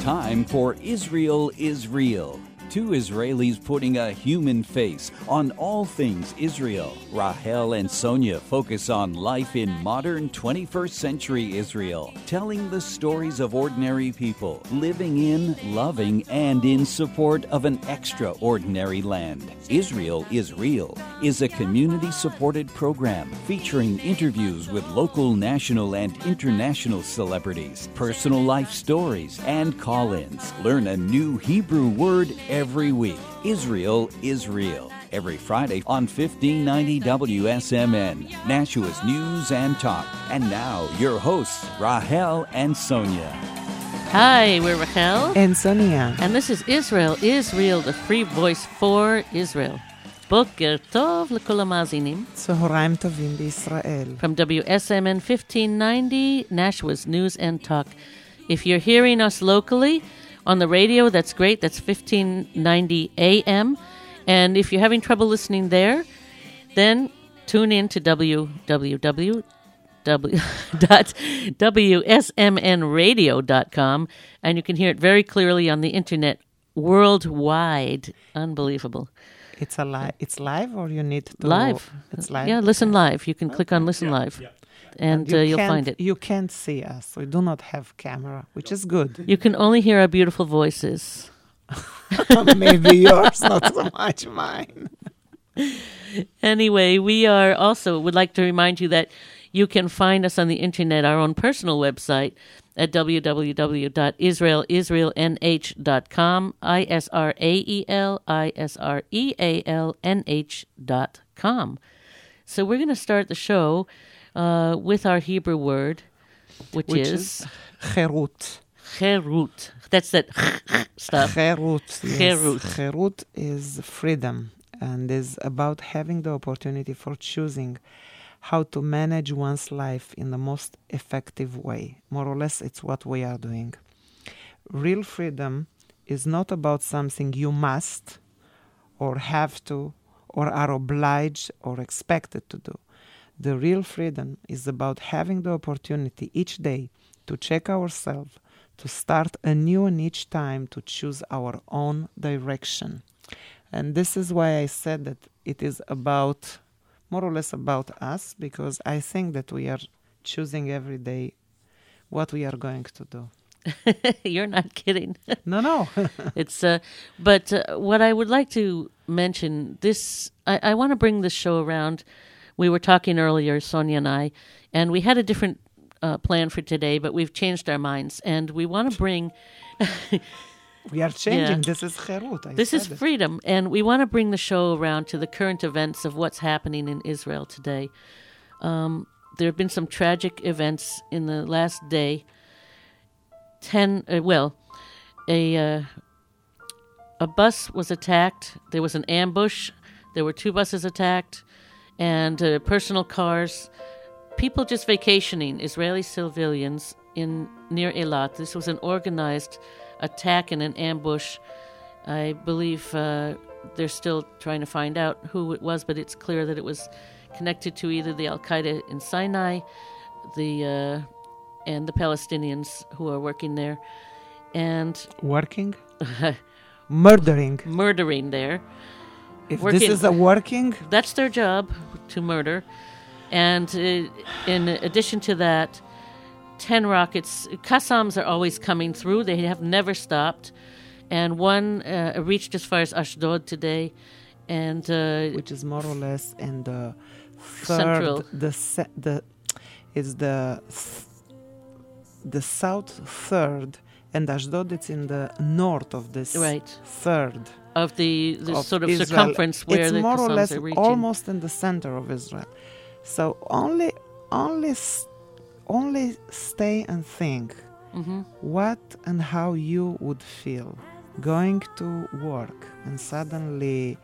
time for Israel is Real. Two Israelis putting a human face on all things Israel. Rahel and Sonia focus on life in modern 21st century Israel, telling the stories of ordinary people living in, loving, and in support of an extraordinary land. Israel is Real is a community-supported program featuring interviews with local, national, and international celebrities, personal life stories, and call-ins. Learn a new Hebrew word every week. Israel is Real. Every Friday on 1590 WSMN, Nashua's News and Talk. And now, your hosts, Rahel and Sonia. Hi, we're Rahel and Sonia. And this is Israel is Real, the free voice for Israel. Boker Tov l'kol hamazinim. Tzohorayim tovim b'Yisrael. From WSMN 1590, Nashua's News and Talk. If you're hearing us locally on the radio, that's great. That's 1590 AM. And if you're having trouble listening there, then tune in to www.wsmnradio.com, and you can hear it very clearly on the internet worldwide. Unbelievable. It's live, or you need to... Live. It's live? Yeah, listen live. You can click on listen live. Yeah. And you'll find it. You can't see us. We do not have camera, which is good. You can only hear our beautiful voices. Maybe yours, not so much mine. Anyway, we are also would like to remind you that you can find us on the internet, our own personal website at www.israelisraelnh.com, ISRAELISREALNH.com. So we're going to start the show with our Hebrew word, which is cherut. Cherut. That's that stuff. Cherut. Yes. Cherut. Cherut is freedom and is about having the opportunity for choosing how to manage one's life in the most effective way. More or less, it's what we are doing. Real freedom is not about something you must or have to or are obliged or expected to do. The real freedom is about having the opportunity each day to check ourselves, to start anew and each time to choose our own direction. And this is why I said that it is about, more or less about us, because I think that we are choosing every day what we are going to do. You're not kidding. No. It's but what I would like to mention, I want to bring this show around. We were talking earlier, Sonia and I, and we had a different plan for today, but we've changed our minds, and we want to bring... We are changing. Yeah. This is cherut. This is freedom, and we want to bring the show around to the current events of what's happening in Israel today. There have been some tragic events in the last day. A bus was attacked. There was an ambush. There were 2 buses attacked, and personal cars. People just vacationing, Israeli civilians near Eilat. This was an organized attack and an ambush. I believe they're still trying to find out who it was, but it's clear that it was connected to either the Al-Qaeda in Sinai, and the Palestinians who are working there, and working, murdering there. If this is a working, that's their job, to murder. And in addition to that, 10 rockets, Qassams are always coming through. They have never stopped. And one reached as far as Ashdod today. And which is more or less in the central. The south third, and Ashdod it's in the north of this third. Of the sort of Israel. Circumference where it's the more or Qassams less are reaching. Almost in the center of Israel. So only stay and think what and how you would feel going to work and suddenly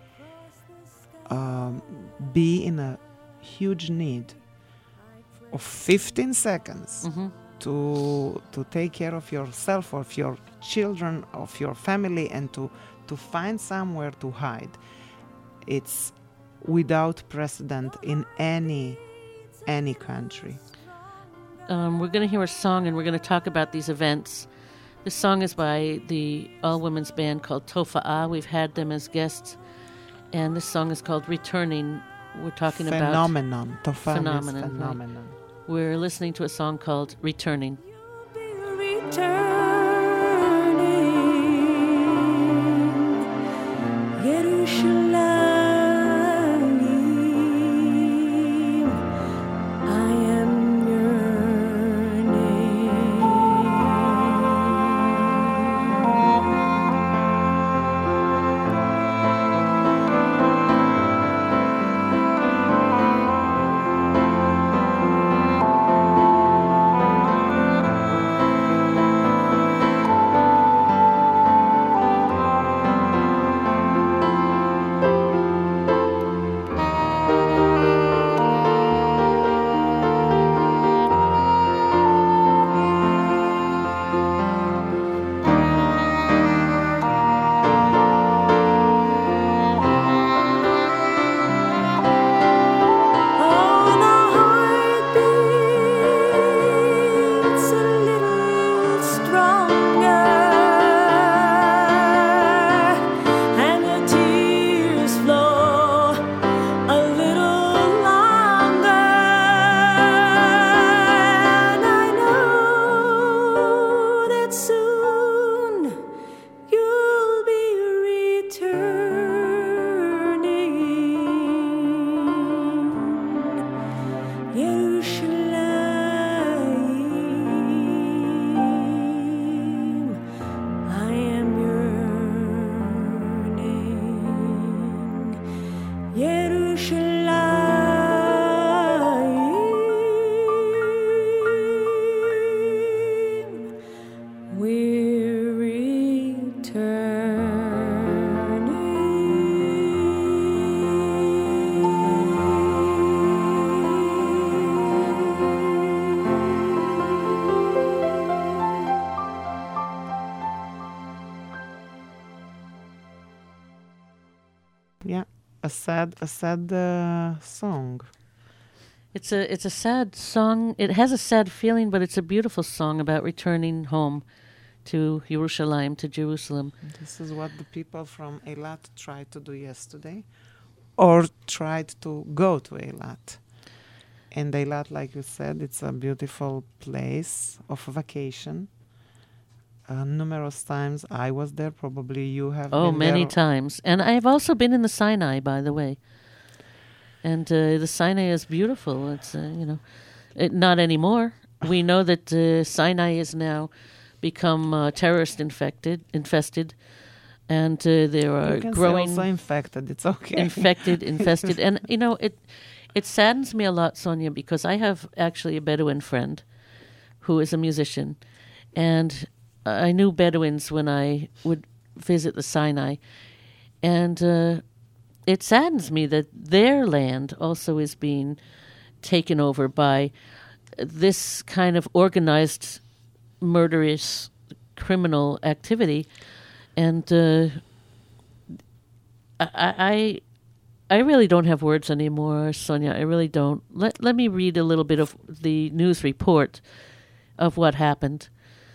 be in a huge need of 15 seconds to take care of yourself, of your children, of your family, and to find somewhere to hide. It's without precedent in any country. We're going to hear a song, and we're going to talk about these events This song is by the all-women's band called Tofa'ah. We've had them as guests. And this song is called Returning. We're talking Phenomenon. about... Phenomenon. Right. Phenomenon. We're listening to a song called Returning. Yeah, a sad song. It's a sad song. It has a sad feeling, but it's a beautiful song about returning home to Yerushalayim, to Jerusalem. This is what the people from Eilat tried to do yesterday, or tried to go to Eilat. And Eilat, like you said, it's a beautiful place of vacation. Numerous times I was there. Probably you have. Oh, been many there. times. And I've also been in the Sinai, by the way. And the Sinai is beautiful. It's not anymore. We know that Sinai is now become terrorist infested, and there are you can growing. Say also infected. It's okay. Infested, and it saddens me a lot, Sonia, because I have actually a Bedouin friend who is a musician, and I knew Bedouins when I would visit the Sinai, and it saddens me that their land also is being taken over by this kind of organized, murderous, criminal activity, and I really don't have words anymore, Sonia. I really don't. Let me read a little bit of the news report of what happened.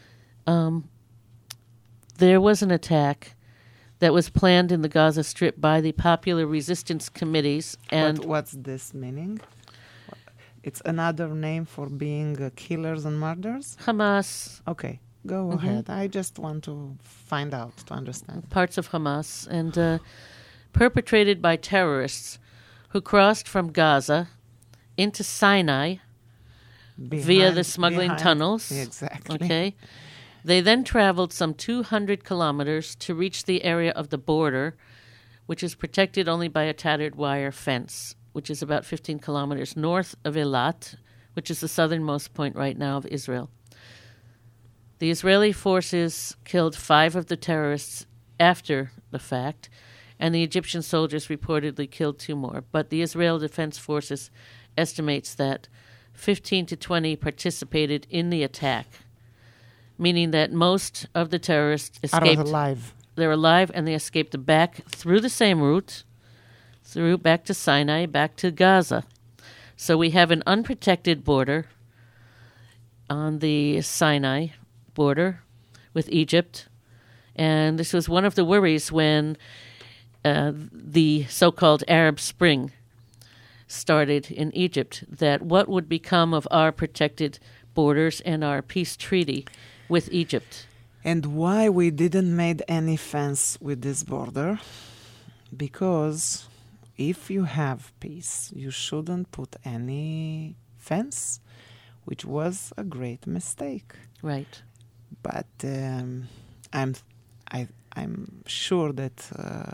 There was an attack that was planned in the Gaza Strip by the Popular Resistance Committees. And what's this meaning? It's another name for being killers and murderers? Hamas. Okay, go ahead. I just want to find out, to understand. Parts of Hamas. And perpetrated by terrorists who crossed from Gaza into Sinai via the smuggling tunnels. Exactly. Okay. They then traveled some 200 kilometers to reach the area of the border, which is protected only by a tattered wire fence, which is about 15 kilometers north of Eilat, which is the southernmost point right now of Israel. The Israeli forces killed 5 of the terrorists after the fact, and the Egyptian soldiers reportedly killed 2 more. But the Israel Defense Forces estimates that 15 to 20 participated in the attack, meaning that most of the terrorists escaped. Are alive. They're alive, and they escaped back through the same route, back to Sinai, back to Gaza. So we have an unprotected border on the Sinai border with Egypt. And this was one of the worries when the so-called Arab Spring started in Egypt, that what would become of our protected borders and our peace treaty with Egypt. And why we didn't made any fence with this border? Because if you have peace, you shouldn't put any fence, which was a great mistake. Right. But I'm sure that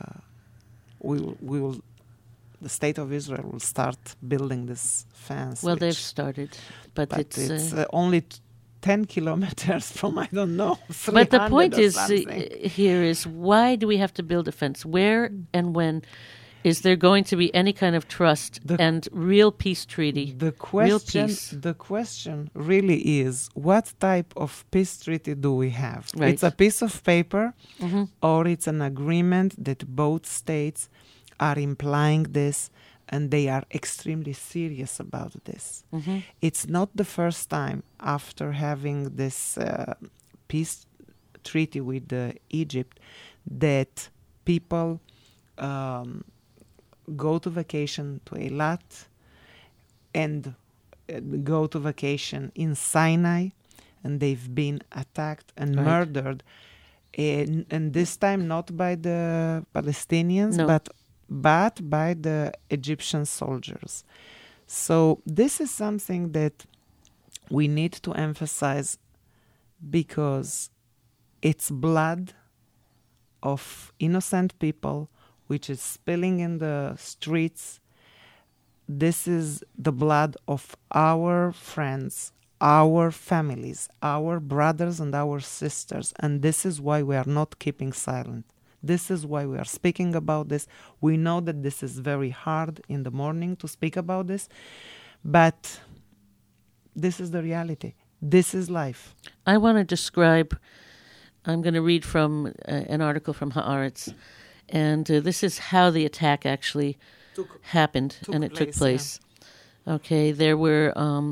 the state of Israel will start building this fence. Well, they've started, but it's only 10 kilometers from, I don't know, 300. But the point is something. Here is, why do we have to build a fence? Where and when is there going to be any kind of trust and real peace treaty? The real peace. The question really is, what type of peace treaty do we have? Right. It's a piece of paper, or it's an agreement that both states are implying this, and they are extremely serious about this. It's not the first time after having this peace treaty with Egypt that people go to vacation to Eilat and go to vacation in Sinai, and they've been attacked and murdered. And this time not by the Palestinians, but by the Egyptian soldiers. So this is something that we need to emphasize, because it's blood of innocent people which is spilling in the streets. This is the blood of our friends, our families, our brothers and our sisters, and this is why we are not keeping silent. This is why we are speaking about this. We know that this is very hard in the morning to speak about this, but this is the reality. This is life. I want to describe, I'm going to read from an article from Haaretz, and this is how the attack actually happened, and it took place. Yeah. Okay, there were,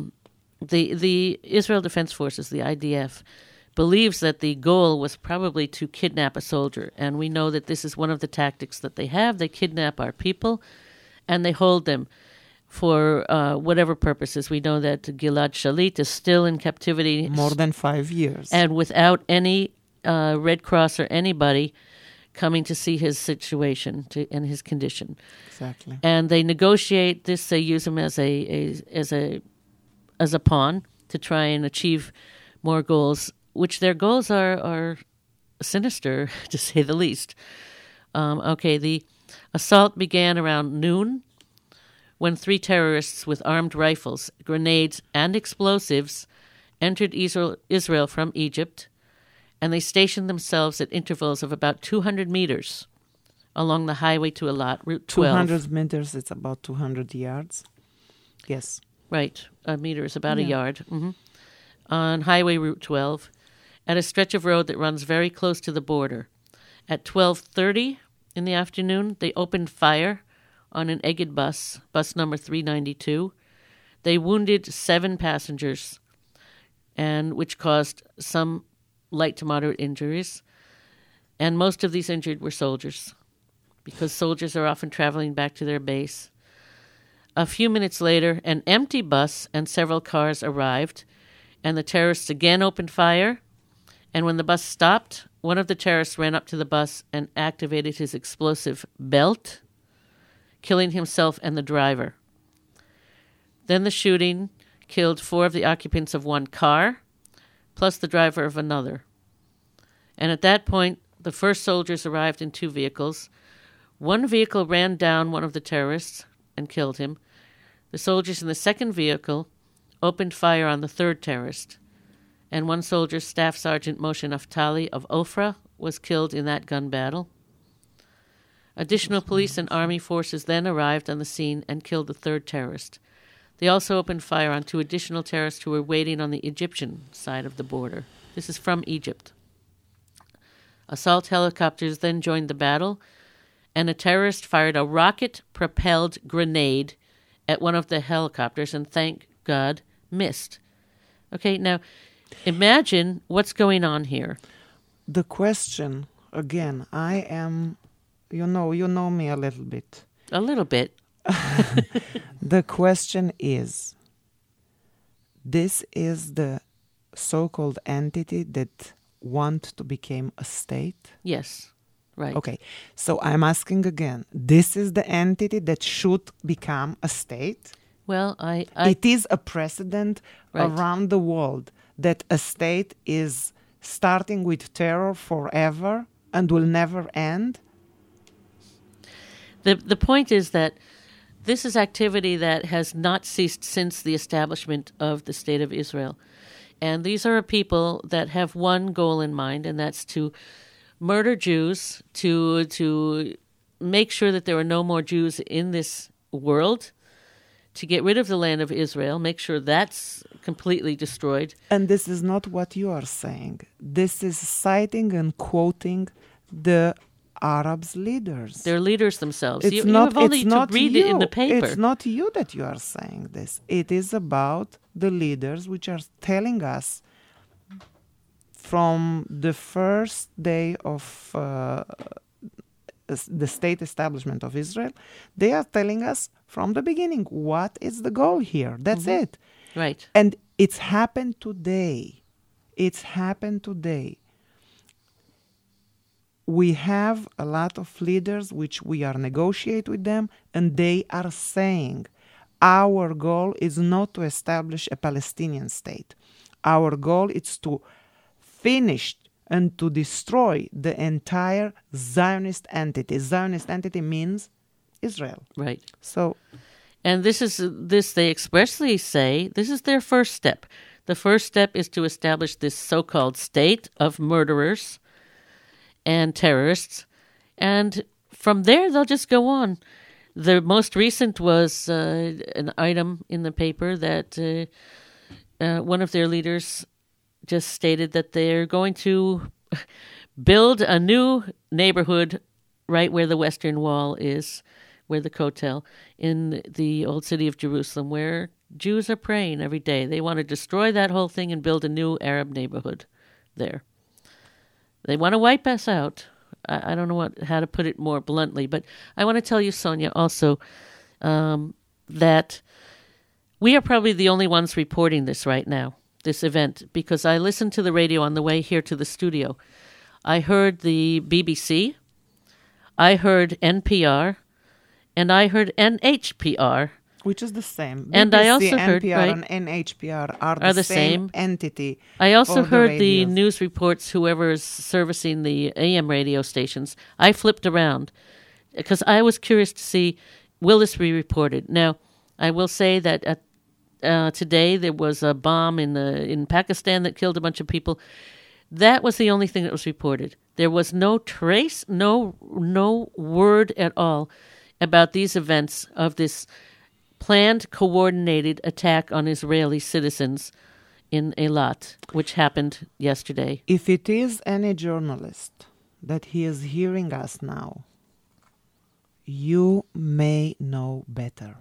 the Israel Defense Forces, the IDF, believes that the goal was probably to kidnap a soldier. And we know that this is one of the tactics that they have. They kidnap our people and they hold them for whatever purposes. We know that Gilad Shalit is still in captivity. More than 5 years. And without any Red Cross or anybody coming to see his situation and his condition. Exactly. And they negotiate this. They use him as a pawn to try and achieve more goals, which their goals are sinister, to say the least. The assault began around noon when 3 terrorists with armed rifles, grenades, and explosives entered Israel from Egypt, and they stationed themselves at intervals of about 200 meters along the highway to Eilat, Route 12. 200 meters, it's about 200 yards. Yes. Right. A meter is about a yard. On Highway Route 12, at a stretch of road that runs very close to the border. At 12:30 in the afternoon, they opened fire on an Egged bus number 392. They wounded 7 passengers, and which caused some light to moderate injuries. And most of these injured were soldiers, because soldiers are often traveling back to their base. A few minutes later, an empty bus and several cars arrived, and the terrorists again opened fire. And when the bus stopped, one of the terrorists ran up to the bus and activated his explosive belt, killing himself and the driver. Then the shooting killed 4 of the occupants of one car, plus the driver of another. And at that point, the first soldiers arrived in 2 vehicles. One vehicle ran down one of the terrorists and killed him. The soldiers in the second vehicle opened fire on the 3rd terrorist, and one soldier, Staff Sergeant Moshe Naftali of Ofra, was killed in that gun battle. Additional police and army forces then arrived on the scene and killed the 3rd terrorist. They also opened fire on 2 additional terrorists who were waiting on the Egyptian side of the border. This is from Egypt. Assault helicopters then joined the battle, and a terrorist fired a rocket-propelled grenade at one of the helicopters and, thank God, missed. Okay, now imagine what's going on here. The question, again, I am, you know me a little bit. A little bit. The question is, this is the so-called entity that want to become a state? Yes, right. Okay, so I'm asking again, this is the entity that should become a state? Well, It is a precedent Right. around the world that a state is starting with terror forever and will never end? The point is that this is activity that has not ceased since the establishment of the State of Israel. And these are a people that have one goal in mind, and that's to murder Jews, to make sure that there are no more Jews in this world, to get rid of the land of Israel, make sure that's completely destroyed. And this is not what you are saying. This is citing and quoting the Arabs' leaders. They're leaders themselves. It's You not, have only it's to not read you. it in the paper. It's not you that you are saying this. It is about the leaders which are telling us from the first day of the state establishment of Israel, they are telling us from the beginning what is the goal here. That's it. Right. And it's happened today. It's happened today. We have a lot of leaders which we are negotiate with them, and they are saying our goal is not to establish a Palestinian state. Our goal is to finish and to destroy the entire Zionist entity. Zionist entity means Israel. Right. So And this they expressly say, this is their first step. The first step is to establish this so-called state of murderers and terrorists. And from there, they'll just go on. The most recent was an item in the paper that one of their leaders just stated that they're going to build a new neighborhood right where the Western Wall is, where the Kotel, in the old city of Jerusalem, where Jews are praying every day. They want to destroy that whole thing and build a new Arab neighborhood there. They want to wipe us out. I don't know how to put it more bluntly, but I want to tell you, Sonia, also that we are probably the only ones reporting this right now, this event, because I listened to the radio on the way here to the studio. I heard the BBC, I heard NPR, and I heard NHPR. which is the same. And BBC, I also heard, NPR right, and NHPR are are the the same same. entity. I also for heard the radios. news reports, whoever is servicing the AM radio stations. I flipped around because I was curious to see, will this be reported? Now, I will say that today there was a bomb in Pakistan that killed a bunch of people. That was the only thing that was reported. There was no trace, no word at all about these events of this planned, coordinated attack on Israeli citizens in Eilat, which happened yesterday. If it is any journalist that he is hearing us now, you may know better.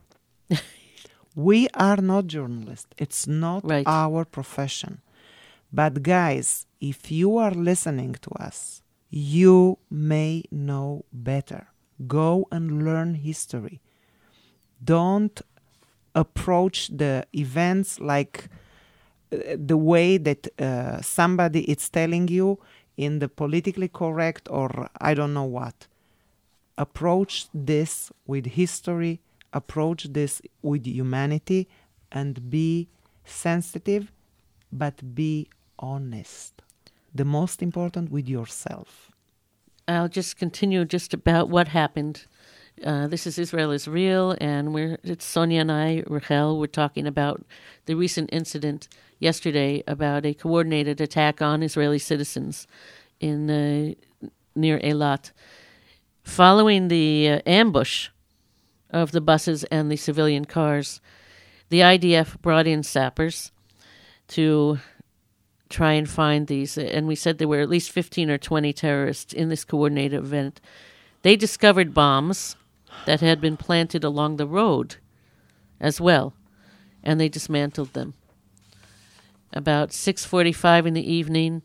We are not journalists. It's not Right. our profession. But guys, if you are listening to us, you may know better. Go and learn history. Don't approach the events like the way that somebody is telling you in the politically correct or I don't know what. Approach this with history, approach this with humanity, and be sensitive, but be honest. The most important with yourself. I'll just continue just about what happened. This is Israel is Real, and it's Sonia and I, Rachel, we're talking about the recent incident yesterday about a coordinated attack on Israeli citizens in near Eilat. Following the ambush of the buses and the civilian cars, the IDF brought in sappers to try and find these, and we said there were at least 15 or 20 terrorists in this coordinated event. They discovered bombs that had been planted along the road as well, and they dismantled them. About 6:45 in the evening,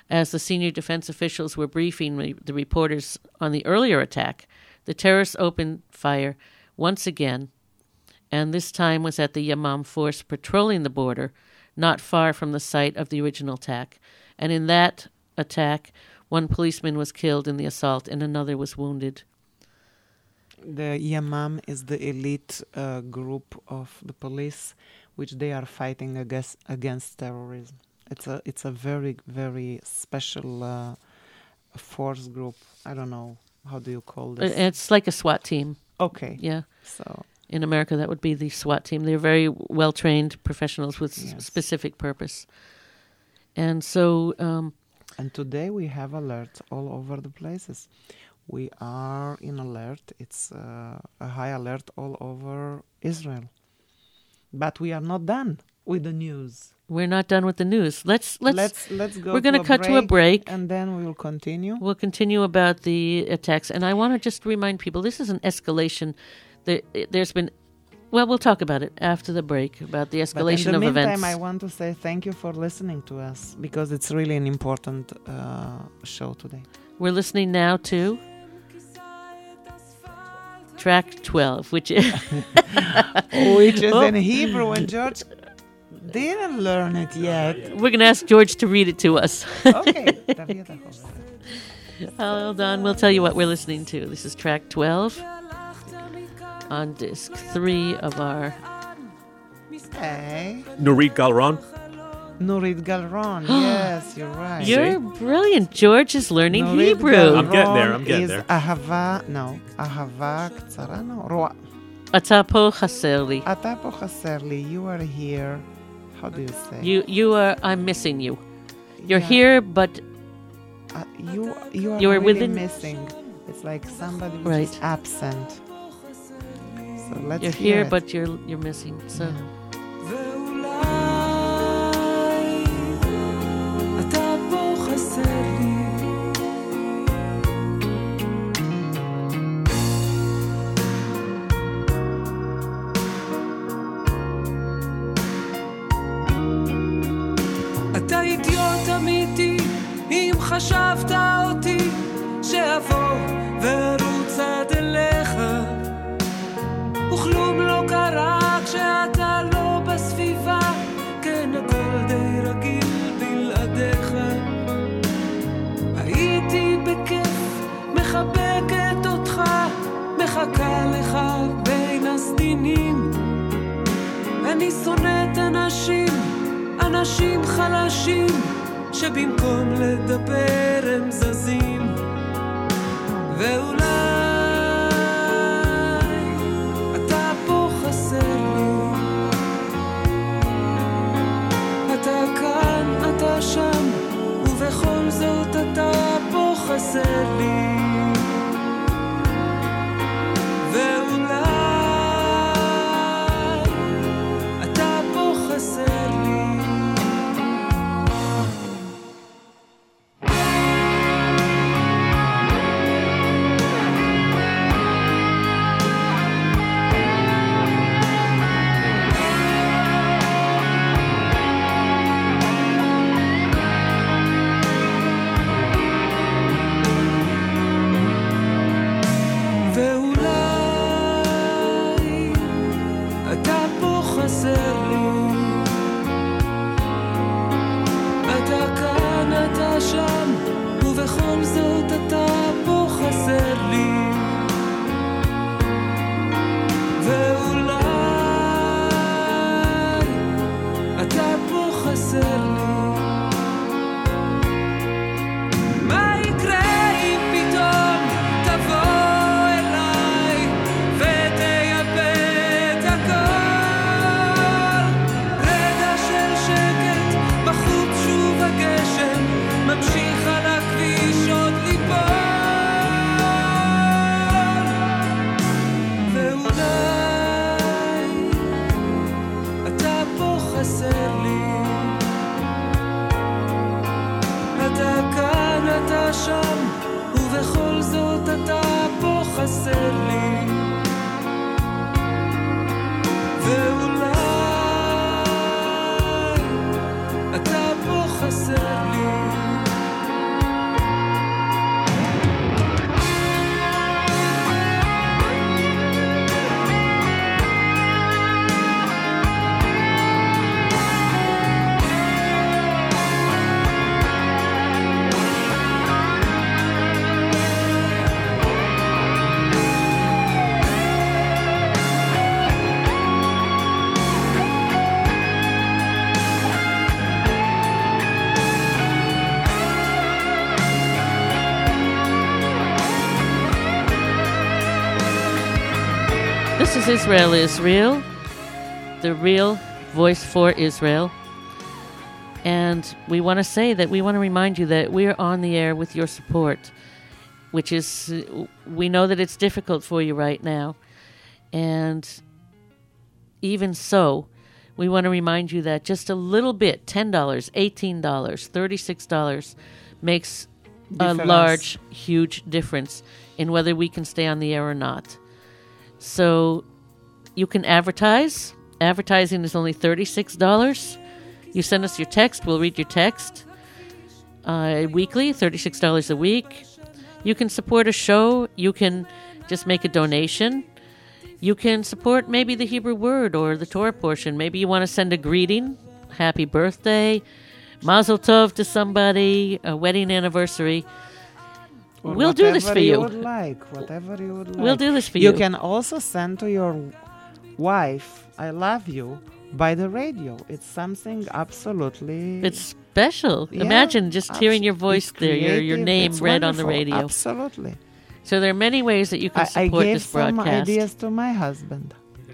As the senior defense officials were briefing the reporters on the earlier attack, the terrorists opened fire once again, and this time was at the Yamam force patrolling the border, not far from the site of the original attack. And in that attack, one policeman was killed in the assault and another was wounded. The Yamam is the elite group of the police, which they are fighting against terrorism. It's a very, very special force group. I don't know, how do you call this? It's like a SWAT team. Okay. Yeah. So in America, that would be the SWAT team. They're very well-trained professionals with specific purpose. And so... and today we have alerts all over the places. We are in alert. It's a high alert all over Israel. But we are not done with the news. We're not done with the news. Let's go. We're going to cut to a break, and then we will continue. We'll continue about the attacks, and I want to just remind people this is an escalation. There's been, well, we'll talk about it after the break about the escalation of events. In the meantime, I want to say thank you for listening to us because it's really an important show today. We're listening now to track 12, which is in Hebrew, and George didn't learn it yet. We're going to ask George to read it to us. Okay. Hold on, we'll tell you what we're listening to. This is track 12 on disc 3 of our... Hey. Nurit Galron. Nurit Galron, yes, you're right. You're brilliant. George is learning Nurit Hebrew. Galron I'm getting there. Ahava קצרה, רואה. אתה פה חסר לי. אתה פה חסר לי. You are here. How do you say? You are, I'm missing you. You're here, but... you are you're really within... missing. It's like somebody who's is absent. So let's You're hear here, it. but you're missing. So... אתה אידיוט אמיתי אם חשבת אותי שאבוא ורוץ עד אליך וכלום לא קרה כשאתה לא בסביבה כן הכל די רגיל בלעדיך הייתי בכיף מחבקת אותך מחכה לך בין הסדינים אני שונאת אנשים חלשים שבמקום לדבר הם זזים ואולי אתה פה חסר לי אתה כאן, אתה שם ובכל זאת אתה פה חסר לי ואולי אתה פה חסר לי again. 'ממשיך על הכביש עוד ליפול is Israel is Real, the real voice for Israel. And we want to say that we want to remind you that we are on the air with your support, which is, we know that it's difficult for you right now. And even so, we want to remind you that just a little bit, $10, $18, $36, makes a large, huge difference in whether we can stay on the air or not. So you can advertise. Advertising is only $36. You send us your text, we'll read your text weekly, $36 a week. You can support a show. You can just make a donation. You can support maybe the Hebrew word or the Torah portion. Maybe you want to send a greeting, happy birthday, Mazel Tov to somebody, a wedding anniversary. Or we'll do this for you. Whatever you would like. We'll do this for you. You can also send to your wife, I love you, by the radio. It's something absolutely... It's special. Yeah, Imagine just hearing your voice it's there, your creative, name it's read on the wonderful. radio. Absolutely. So there are many ways that you can I support gave this broadcast. some ideas to my husband.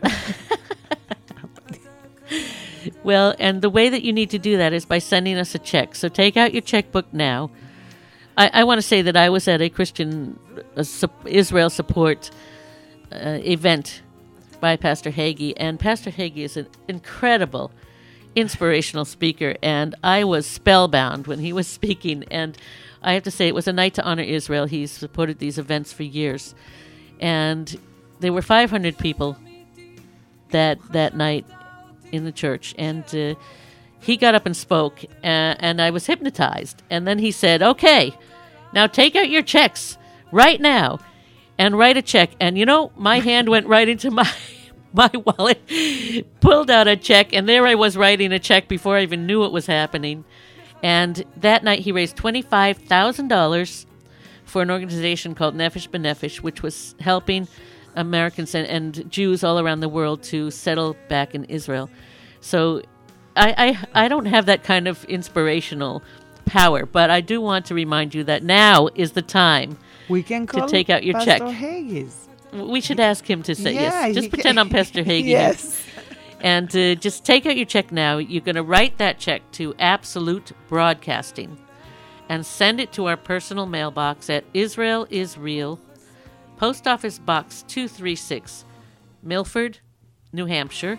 Well, and the way that you need to do that is by sending us a check. So take out your checkbook now. I want to say that I was at a Christian Israel support event by Pastor Hagee, and Pastor Hagee is an incredible, inspirational speaker, and I was spellbound when he was speaking, and I have to say it was a night to honor Israel. He's supported these events for years, and there were 500 people that night in the church, and he got up and spoke, and I was hypnotized. And then he said, okay, now take out your checks right now and write a check. And, you know, my hand went right into my wallet, pulled out a check, and there I was writing a check before I even knew what was happening. And that night he raised $25,000 for an organization called Nefesh B'Nefesh, which was helping Americans and Jews all around the world to settle back in Israel. So I don't have that kind of inspirational power, but I do want to remind you that now is the time We can call take out your Pastor check. Haggis. We should ask him to say yes. Just he pretend I'm Pastor Hagee. Yes. And just take out your check now. You're going to write that check to Absolute Broadcasting and send it to our personal mailbox at Israel is Real, Post Office Box 236, Milford, New Hampshire,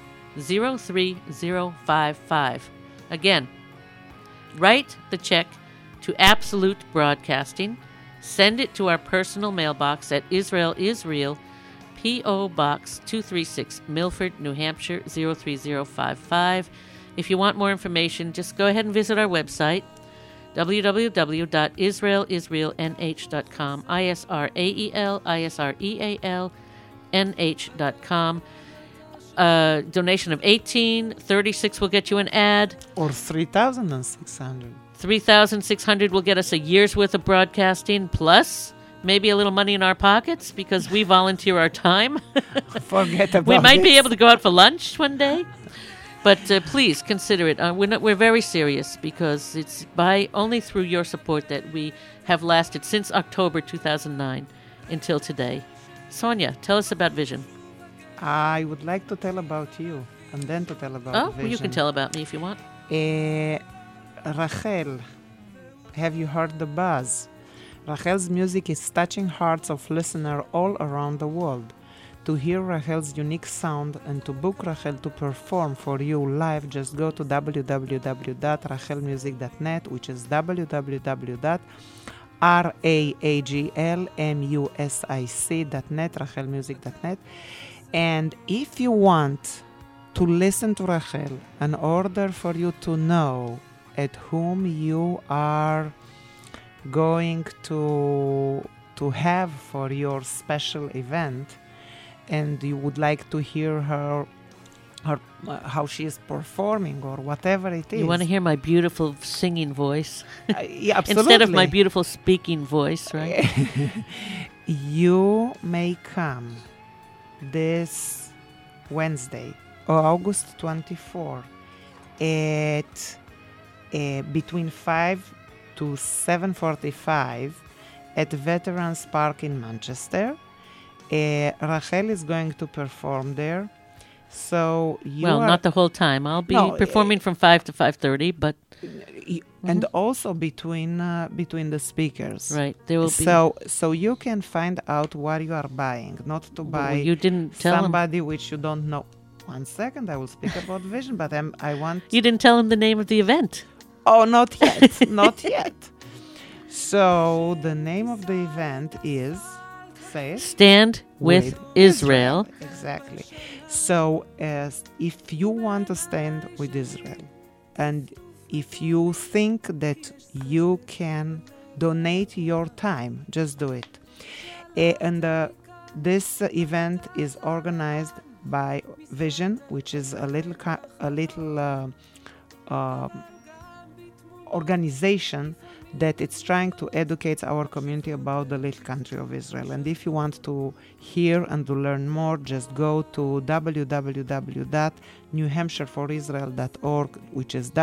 03055. Again, write the check to Absolute Broadcasting. Send it to our personal mailbox at Israel is Real, P.O. Box 236, Milford, New Hampshire, 03055. If you want more information, just go ahead and visit our website, www.israelisrealnh.com, ISRAEL, donation of $18, $36 will get you an ad. Or 3,600. $3,600 will get us a year's worth of broadcasting, plus maybe a little money in our pockets because we volunteer our time. Forget about We might be it. able to go out for lunch one day. But please consider it. We're very serious because it's only through your support that we have lasted since October 2009 until today. Sonia, tell us about Vision. I would like to tell about you and then to tell about Vision. Well, you can tell about me if you want. Rachel, have you heard the buzz? Rachel's music is touching hearts of listeners all around the world. To hear Rachel's unique sound and to book Rachel to perform for you live, just go to www.rachelmusic.net, which is www.rachelmusic.net, rachelmusic.net. And if you want to listen to Rachel, in order for you to know at whom you are going to have for your special event, and you would like to hear her how she is performing or whatever it is. You want to hear my beautiful singing voice? Yeah, absolutely. Instead of my beautiful speaking voice, right? You may come this Wednesday, August 24, at between 5 to 7:45 at Veterans Park in Manchester. Rachel is going to perform there. So you Well, are, not the whole time. I'll be No, performing from 5 to 5:30, but and also between the speakers. right, there will be. So you can find out what you are buying, not to Well, buy you didn't tell him. somebody which you don't know. 1 second, I will speak about vision, but I want. You didn't tell him the name of the event. Oh, not yet, not yet. So the name of the event is, say it. Stand with Israel. Exactly. So if you want to stand with Israel, and if you think that you can donate your time, just do it. This event is organized by Vision, which is a little organization that it's trying to educate our community about the little country of Israel. And if you want to hear and to learn more, just go to www.newhampshireforisrael.org, which is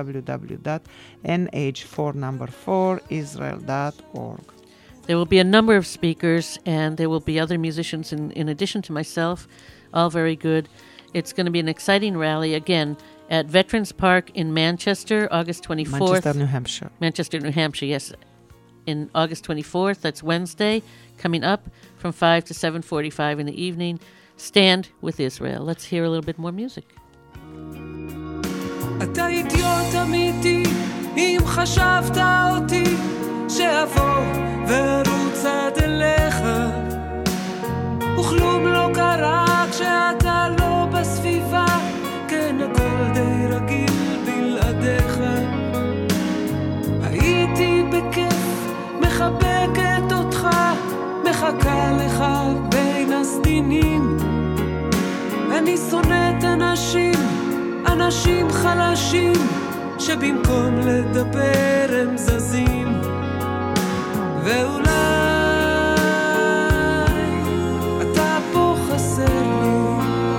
www.nh4israel.org. There will be a number of speakers, and there will be other musicians in addition to myself, all very good. It's going to be an exciting rally, again, at Veterans Park in Manchester, August 24th. Manchester, New Hampshire. Manchester, New Hampshire, yes. In August 24th, that's Wednesday, coming up from 5 to 7:45 in the evening. Stand with Israel. Let's hear a little bit more music. אתה אידיוט אמיתי, אם חשבת אותי, שאבוא ורוץ עד אליך, וכלום לא קרה כשאתה לא בסביבה, כן הכל די רגיל בלעדיך. הייתי בכיף, מחבקת אותך, מחכה לך בין הסדינים. אני שונאת אנשים חלשים, שבמקום לדבר הם זזים. ואולי אתה פה חסר לי,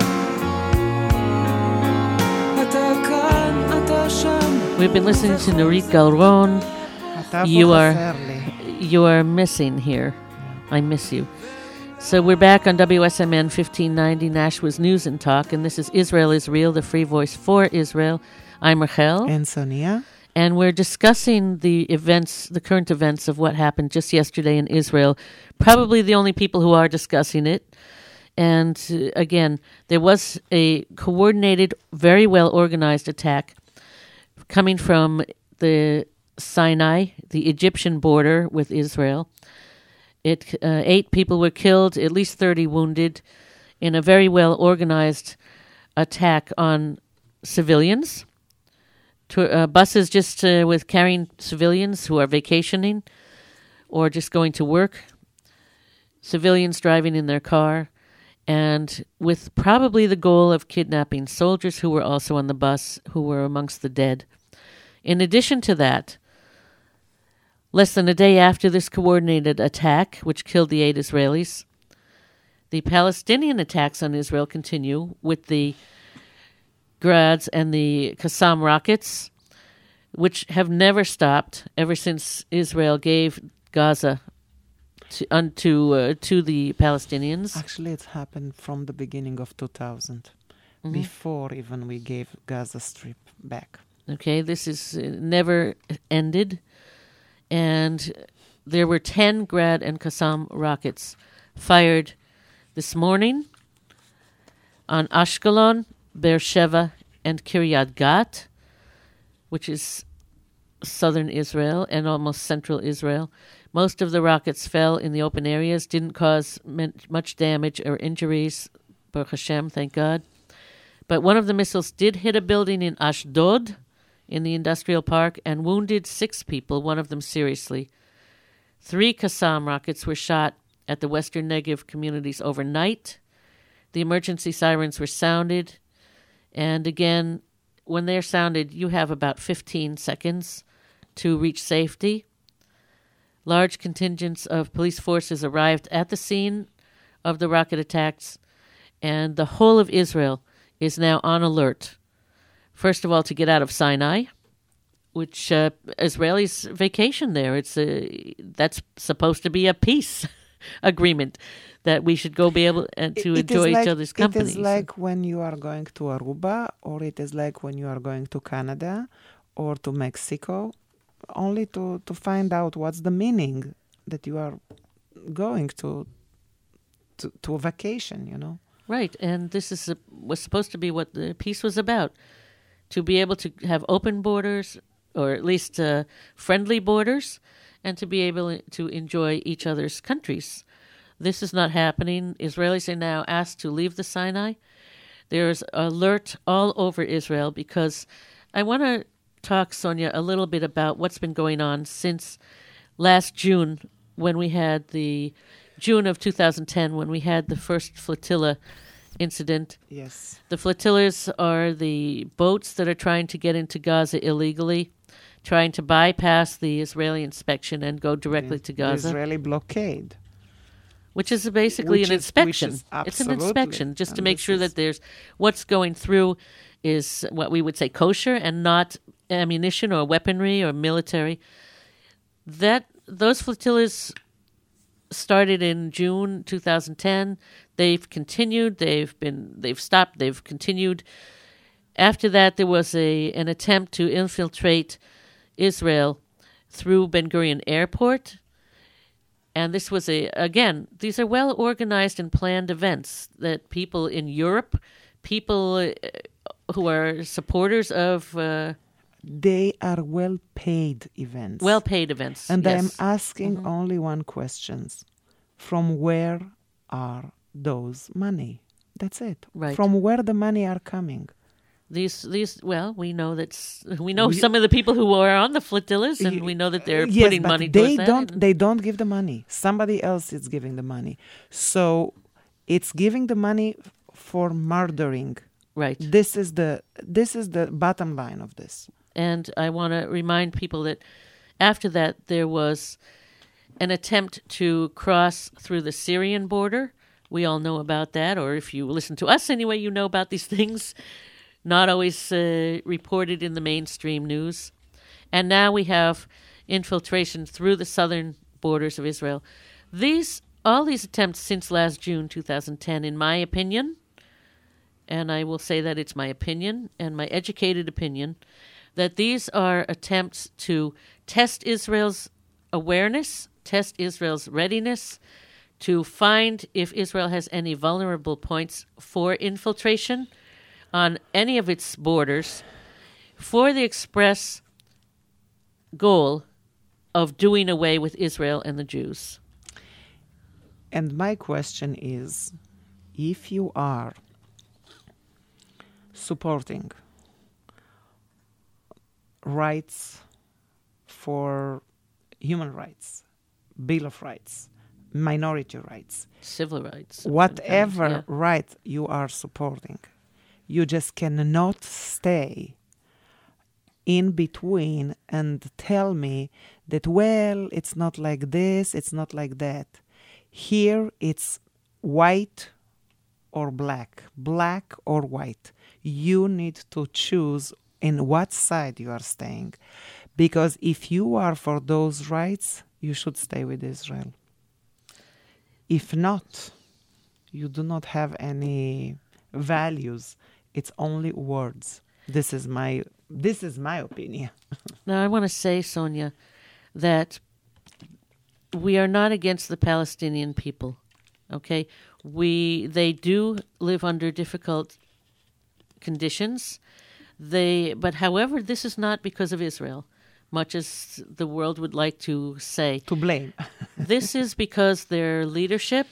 אתה כאן, אתה שם. We've been listening to Nurit Galron. You are missing here. I miss you. So we're back on WSMN 1590 Nashwa's News and Talk, and this is Israel is Real, the free voice for Israel. I'm Rachel. And Sonia. And we're discussing the current events of what happened just yesterday in Israel. Probably the only people who are discussing it. And again, there was a coordinated, very well organized attack coming from the Sinai, the Egyptian border with Israel. 8 people were killed, at least 30 wounded, in a very well organized attack on civilians. Buses just with carrying civilians who are vacationing or just going to work. Civilians driving in their car, and with probably the goal of kidnapping soldiers who were also on the bus, who were amongst the dead. In addition to that, less than a day after this coordinated attack, which killed the 8 Israelis, the Palestinian attacks on Israel continue with the Grads and the Qassam rockets, which have never stopped ever since Israel gave Gaza to the Palestinians. Actually, it's happened from the beginning of 2000, before even we gave Gaza Strip back. Okay, this is never ended. And there were 10 Grad and Qassam rockets fired this morning on Ashkelon, Beersheba, and Kiryat Gat, which is southern Israel and almost central Israel. Most of the rockets fell in the open areas, didn't cause much damage or injuries, Baruch Hashem, thank God. But one of the missiles did hit a building in Ashdod, in the industrial park, and wounded 6 people, one of them seriously. 3 Qassam rockets were shot at the Western Negev communities overnight. The emergency sirens were sounded, and again, when they're sounded, you have about 15 seconds to reach safety. Large contingents of police forces arrived at the scene of the rocket attacks, and the whole of Israel is now on alert. First of all, to get out of Sinai, which Israelis vacation there. That's supposed to be a peace agreement. that we should go be able to enjoy each other's company. It is like when you are going to Aruba, or it is like when you are going to Canada or to Mexico, only to find out what's the meaning that you are going to a vacation, you know. Right, and this was supposed to be what the peace was about, to be able to have open borders, or at least friendly borders, and to be able to enjoy each other's countries. This is not happening. Israelis are now asked to leave the Sinai. There's alert all over Israel because I want to talk, Sonia, a little bit about what's been going on since last June, when we had June of 2010, when we had the first flotilla incident. Yes. The flotillas are the boats that are trying to get into Gaza illegally, trying to bypass the Israeli inspection and go directly to Gaza. The Israeli blockade. Which is basically an inspection. It's an inspection just to make sure that there's what's going through is what we would say kosher and not ammunition or weaponry or military. Those flotillas started in June 2010. They've continued. They've stopped. They've continued. After that, there was an attempt to infiltrate Israel through Ben Gurion Airport. And this was these are well organized and planned events that people in Europe, people who are supporters of... they are well-paid events. Well-paid events, and yes. I am asking only one question. From where are those money? That's it. Right. From where the money are coming? We know some of the people who are on the flotillas, and we know that they're putting money towards that. They don't give the money. Somebody else is giving the money. So it's giving the money for murdering. Right. This is the bottom line of this. And I want to remind people that after that there was an attempt to cross through the Syrian border. We all know about that, or if you listen to us anyway, you know about these things. Not always reported in the mainstream news. And now we have infiltration through the southern borders of Israel. All these attempts since last June 2010, in my opinion, and I will say that it's my opinion and my educated opinion, that these are attempts to test Israel's awareness, test Israel's readiness, to find if Israel has any vulnerable points for infiltration on any of its borders, for the express goal of doing away with Israel and the Jews. And my question is, if you are supporting rights for human rights, Bill of Rights, minority rights, civil rights, whatever right you are supporting, you just cannot stay in between and tell me that, well, it's not like this, it's not like that. Here it's white or black or white. You need to choose in what side you are staying. Because if you are for those rights, you should stay with Israel. If not, you do not have any values. It's only words. This is my opinion. Now, I want to say, Sonia, that we are not against the Palestinian people. Okay, they do live under difficult conditions. But however, this is not because of Israel, much as the world would like to say. To blame. This is because their leadership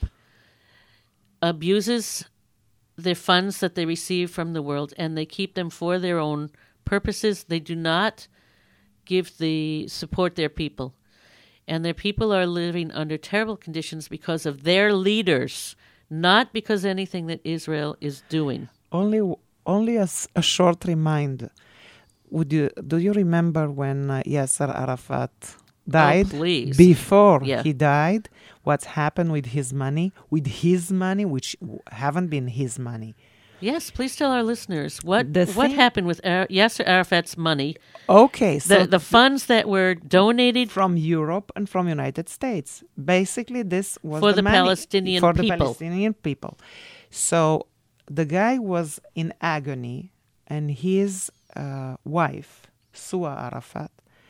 abuses the funds that they receive from the world, and they keep them for their own purposes. They do not support their people. And their people are living under terrible conditions because of their leaders, not because anything that Israel is doing. Only a short reminder. Do you remember when Yasser Arafat died? Oh, please. Before he died, what's happened with his money? With his money, which haven't been his money. Yes, please tell our listeners what The what thing- happened with Yasser Arafat's money. Okay, so The funds that were donated from Europe and from United States. Basically, this was For the money Palestinian for the people. Palestinian people. So the guy was in agony, and his wife, Sua Arafat,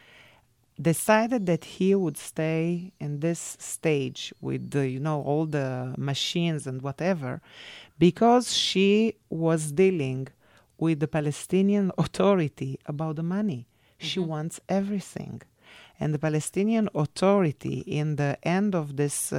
decided that he would stay in this stage with the, all the machines and whatever, because she was dealing with the Palestinian Authority about the money. She wants everything. And the Palestinian Authority, in the end of this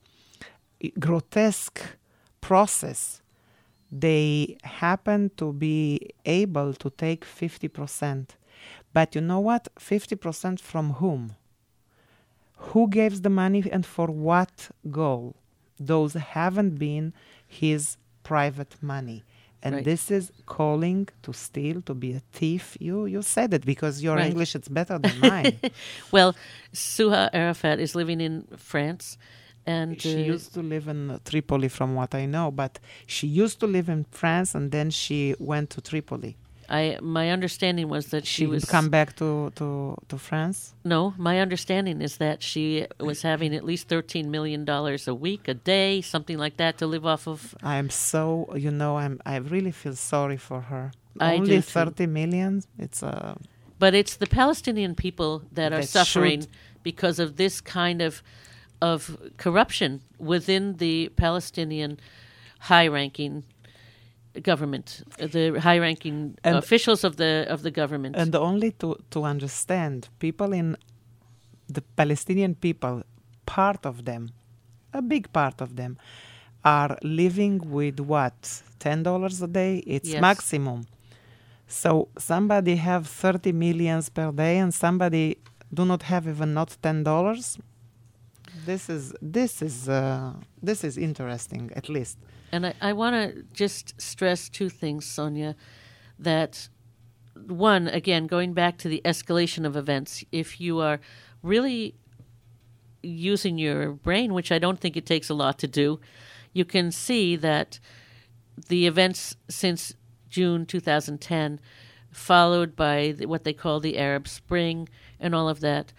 grotesque process, they happen to be able to take 50%. But you know what? 50% from whom? Who gives the money and for what goal? Those haven't been his private money. And Right. this is calling to steal, to be a thief. You said it because your Right. English is better than mine. Well, Suha Arafat is living in France, and She used to live in Tripoli, from what I know, but she used to live in France and then she went to Tripoli. my understanding was that she She was would come back to France. No, my understanding is that she was having at least $13 million a week, a day, something like that, to live off of. I am so, I really feel sorry for her. I Only do too. 30 million. It's But it's the Palestinian people that are That suffering should- because of this kind of corruption within the Palestinian high-ranking government, the high-ranking And- officials of the government. and only to understand, people in the Palestinian people, part of them, a big part of them, are living with what? $10 a day? It's Yes. maximum. So somebody have 30 millions per day and somebody do not have even not $10. This is interesting, at least. And I want to just stress two things, Sonia, that one, again, going back to the escalation of events, if you are really using your brain, which I don't think it takes a lot to do, you can see that the events since June 2010, followed by what they call the Arab Spring and all of that,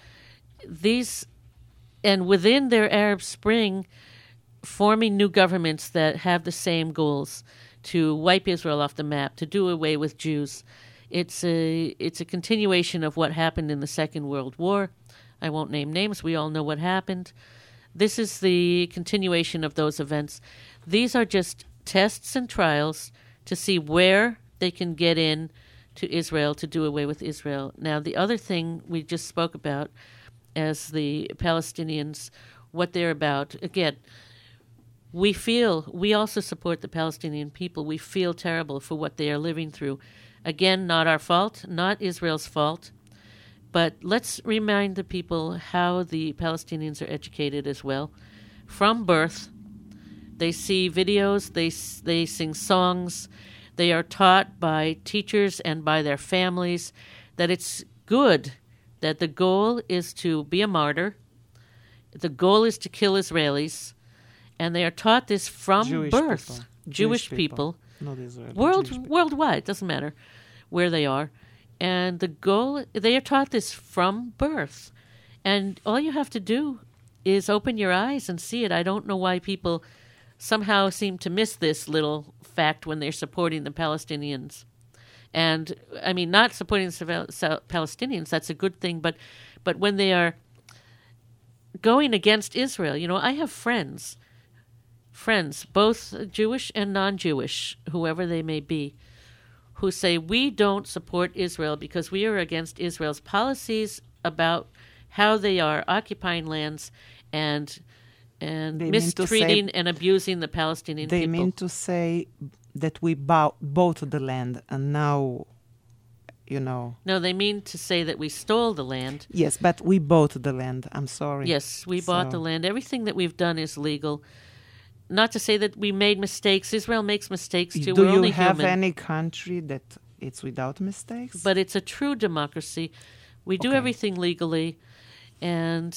and within their Arab Spring, forming new governments that have the same goals, to wipe Israel off the map, to do away with Jews. It's a continuation of what happened in the Second World War. I won't name names. We all know what happened. This is the continuation of those events. These are just tests and trials to see where they can get in to Israel, to do away with Israel. Now, the other thing we just spoke about as the Palestinians, what they're about, again, we also support the Palestinian people. We feel terrible for what they are living through. Again, not our fault, not Israel's fault. But let's remind the people how the Palestinians are educated as well. From birth, they see videos, they sing songs. They are taught by teachers and by their families that it's good, that the goal is to be a martyr. The goal is to kill Israelis. And they are taught this from Jewish birth. people. Jewish people. Not Israel. Worldwide, doesn't matter where they are. And the goal, they are taught this from birth. And all you have to do is open your eyes and see it. I don't know why people somehow seem to miss this little fact when they're supporting the Palestinians. And, I mean, not supporting the Palestinians, that's a good thing, but when they are going against Israel, I have friends, both Jewish and non-Jewish, whoever they may be, who say we don't support Israel because we are against Israel's policies about how they are occupying lands and mistreating and abusing the Palestinian people. They mean to say that we bought the land and now, No, they mean to say that we stole the land. Yes, but we bought the land. I'm sorry. Yes, we bought the land. Everything that we've done is legal. Not to say that we made mistakes. Israel makes mistakes too. Do We're you only have human. any country that it's without mistakes? But it's a true democracy. We do Okay. everything legally, and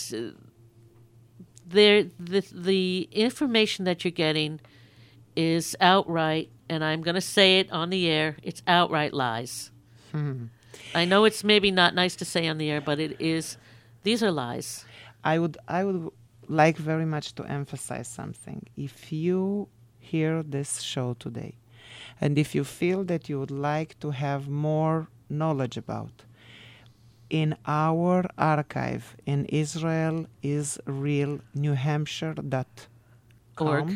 the information that you're getting is outright and I'm going to say it on the air. It's outright lies. I know it's maybe not nice to say on the air, but it is. These are lies. I would like very much to emphasize something. If you hear this show today, and if you feel that you would like to have more knowledge about, in our archive in Israel is real New Hampshire.com.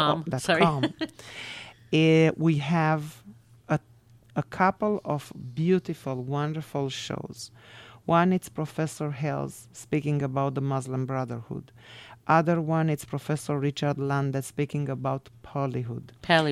We have a couple of beautiful, wonderful shows. One, it's Professor Hales speaking about the Muslim Brotherhood. Other one, it's Professor Richard Landa speaking about Pallyhood.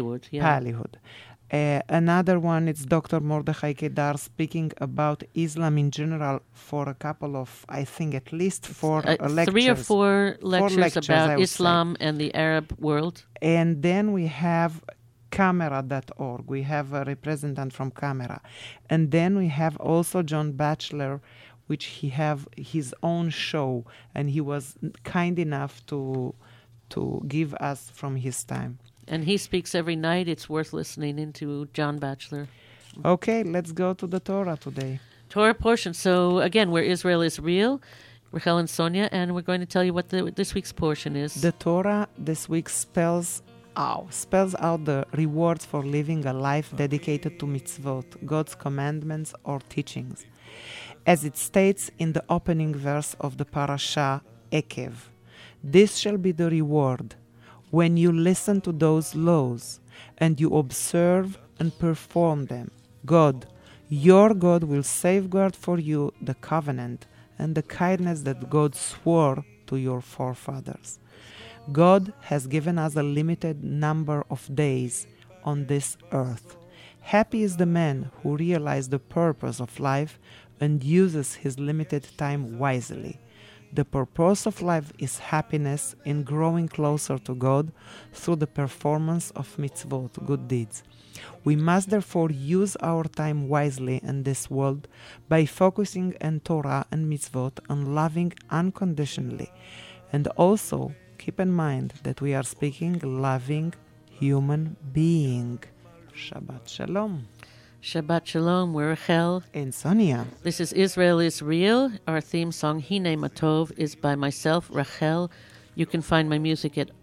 Another one, it's Dr. Mordechai Kedar speaking about Islam in general for a couple of, I think, at least four lectures. 3 or 4 lectures about Islam and the Arab world. And then we have Camera.org. We have a representative from Camera. And then we have also John Batchelor, which he have his own show, and he was kind enough to give us from his time. And he speaks every night. It's worth listening into John Batchelor. Okay, let's go to the Torah today. Torah portion. So again, where Israel is real, Rachel and Sonia, and we're going to tell you what this week's portion is. The Torah this week spells out the rewards for living a life dedicated to mitzvot, God's commandments or teachings. As it states in the opening verse of the parasha, Ekev, this shall be the reward when you listen to those laws and you observe and perform them. God, your God, will safeguard for you the covenant and the kindness that God swore to your forefathers. God has given us a limited number of days on this earth. Happy is the man who realizes the purpose of life and uses his limited time wisely. The purpose of life is happiness in growing closer to God through the performance of mitzvot, good deeds. We must therefore use our time wisely in this world by focusing on Torah and mitzvot and loving unconditionally. And also keep in mind that we are speaking loving human being. Shabbat Shalom. Shabbat Shalom, we're Rachel and Sonia. This is Israel is Real. Our theme song, Hine Matov, is by myself, Rachel. You can find my music at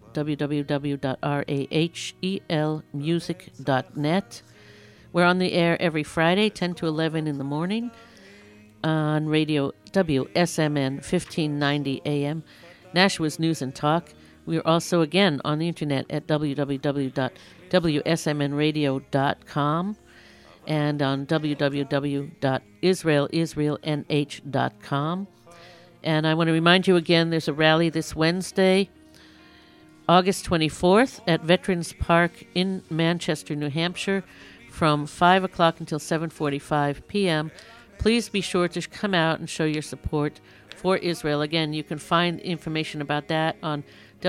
www.rahelmusic.net. We're on the air every Friday, 10 to 11 in the morning, on radio WSMN 1590 AM, Nashua's News and Talk. We are also, again, on the internet at www.wsmnradio.com and on www.israelisraelnh.com. And I want to remind you again, there's a rally this Wednesday, August 24th, at Veterans Park in Manchester, New Hampshire, from 5 o'clock until 7:45 p.m. Please be sure to come out and show your support for Israel. Again, you can find information about that on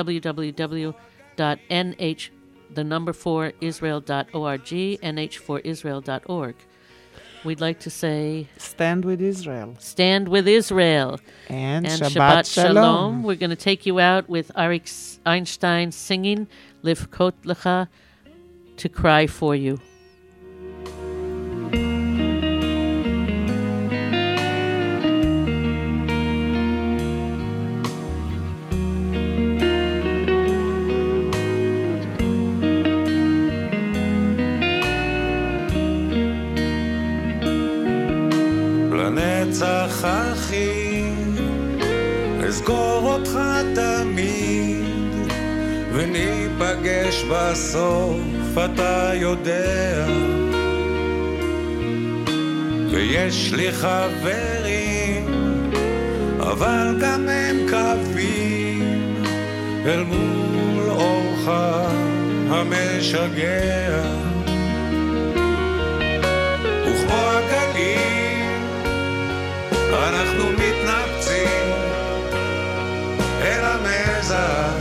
www.nh4israel.org, nh4israel.org. We'd like to say, stand with Israel. Stand with Israel. And Shabbat Shalom. We're going to take you out with Arik Einstein singing Livkot Lecha, to cry for you. לנצח אחי, אזכור אותך תמיד, וניפגש בסוף, אתה יודע. ויש לי חברים, אבל גם הם קווים, אל מול אורך המשגע. וכמו הגלים, אנחנו מתנפצים אל המזח,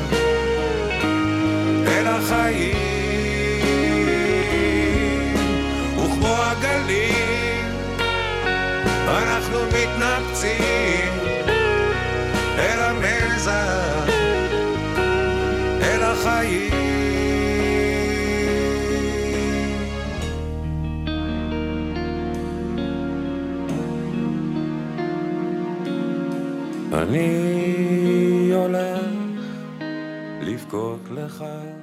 אל החיים. וכמו הגלים, אנחנו מתנפצים אל המזח, אל החיים. אני הולך לבכות לך